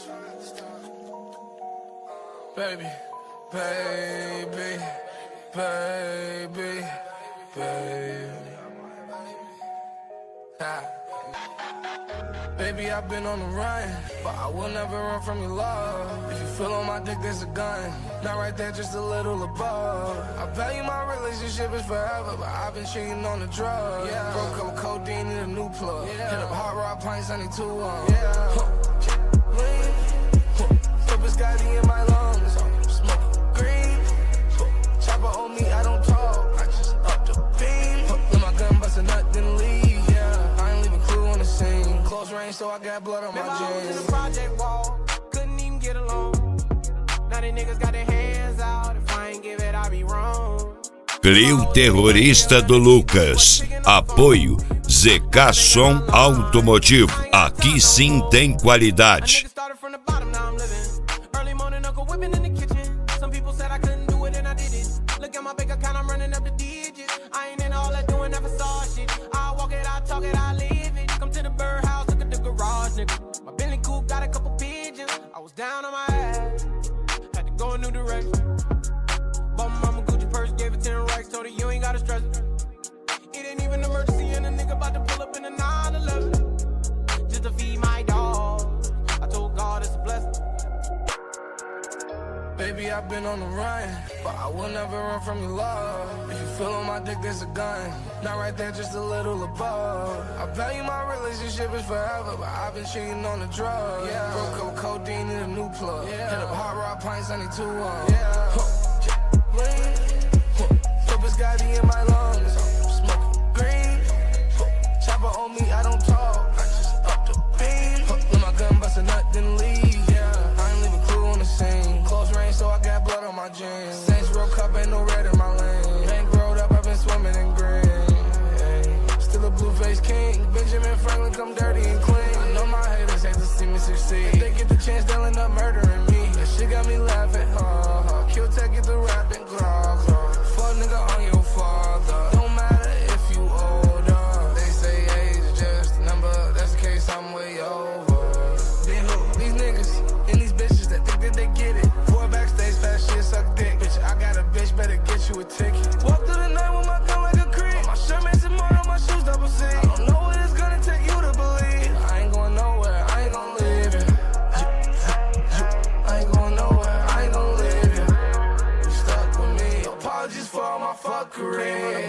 Baby, baby, baby, baby. Baby, I've been on the run, but I will never run from your love. If you feel on my dick, there's a gun. Not right there, just a little above. I value my relationship is forever, but I've been cheating on the drugs. Yeah. Broke up with codeine, need a new plug. Yeah. Hit up Hard Rock Pints, I need 2 on. Yeah. Lean. Put Biscotti in my lungs. Smoking green. Chopper on me, I don't talk. I just up the beam. Let my gun bust a nut, then leave. Yeah. I ain't leave a clue on the scene. Close range, so I got blood on my jeans. I was in the project wall, couldn't even get along. Now the niggas got their hands out. If I ain't give it, I be wrong. Clio Terrorista do Lucas. Apoio ZK Som Automotivo. Aqui sim tem qualidade. Look at my bank account, I'm running up the digits. I ain't in all that doing that facade shit. I walk it, I talk it, I live it. Come to the birdhouse, look at the garage, nigga. My Bentley coupe got a couple pigeons. I was down on my ass, had to go a new direction. Bought my mama Gucci purse, gave it 10 racks, told her you ain't gotta stress it. It ain't even an emergency, and a nigga about to pull up in a 911 just to feed my dog. I told God it's a blessing. Baby, I've been on the run, but I will never run from your love. If you feel on my dick, there's a gun. Not right there, just a little above. I value my relationship is forever, but I've been cheating on the drugs. Yeah. Broke up with codeine, need a new plug. Yeah. Hit up Hard Rock Pints, I need 2 on. Yeah. Lean. Put Biscotti in my lungs. Smoking green. Chopper on me, I don't talk. I just up the beam. Let my gun bust a nut, then leave. Yeah. I ain't leave a clue on the scene. Close range, so I got blood on my jeans. Saints Row Cup, ain't no red in my lane. Bank rolled up, I've been swimming in green. Ay. Still a blue-faced king. Benjamin Franklin, come dirty and clean. I know my haters hate to see me succeed. If they get the chance, they'll end up murdering me. That shit got me laughing. Kill tech, get the rapping, claw. Fuck nigga on your father. Don't matter if you older. They say age is just a number. That's the case, I'm way over. Then who? These niggas and these bitches that think that they get it. Boy backstage, fast shit, suck dick. Bitch, I got a bitch, better get you a ticket. Walk through the night with my gun like a creep. My shirt makes it more on my shoes, double C. I don't know what it's gonna take you to believe. I ain't going nowhere, I ain't gonna leave it. I ain't going nowhere, I ain't gonna leave it. You stuck with me, apologies for all my fuckery.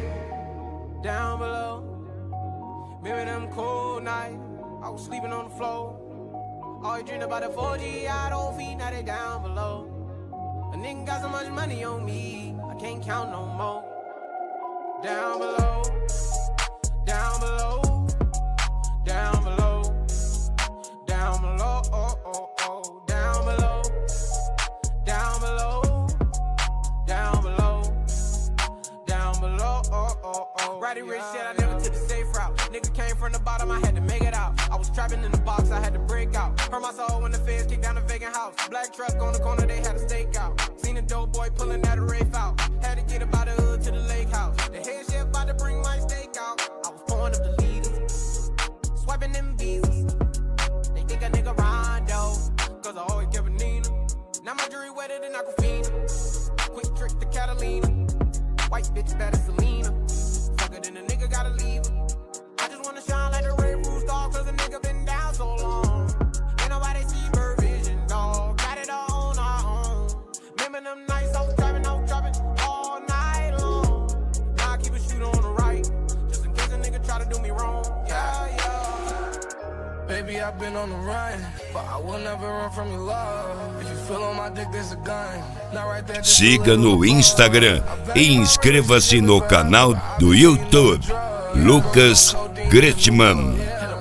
Down below, remember them cold nights, I was sleeping on the floor. All you dream about the 4G, I don't feed, now they down below. A nigga got so much money on me, I can't count no more. Down below, down below, down below, down below, oh, oh, oh. Down below, down below, down below, down below, oh, oh, oh. Roddy Rich said I never took the safe route. Nigga came from the bottom, I had to make it out. I was trapping in the box, I had to break out. Hurt my soul when the feds kicked down the vacant house. Black truck on the corner, they had a stakeout. Seen a dope boy pulling that Rafe out. Had to get about the hood to the lake house. The head chef about to bring my steak out. I was pouring up the leaders, swiping them visas. They think a nigga Rondo, cause I always kept a Nina. Now my jewelry wetter than Aquafina. Quick trick to Catalina. White bitch better Selena. Fuck it, then a nigga gotta leave her. I just wanna shine like the Red Roof dog, cause a nigga been down so long. Ain't nobody see bird vision, dog. Got it all on our own. Remember them nights I was driving all night long. Now I keep a shooter on the right, just in case a nigga try to do me wrong. Yeah, yeah. Baby, I've been on the run, but I will never run from your love. If you feel on my dick, there's a gun. Not right there. Siga no Instagram e inscreva-se no canal do YouTube Lucas Gretman.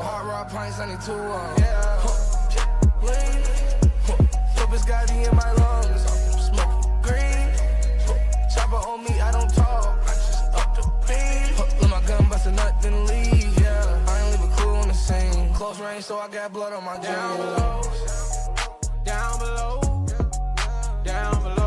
So I got blood on my jeans. Down below, down below, down below.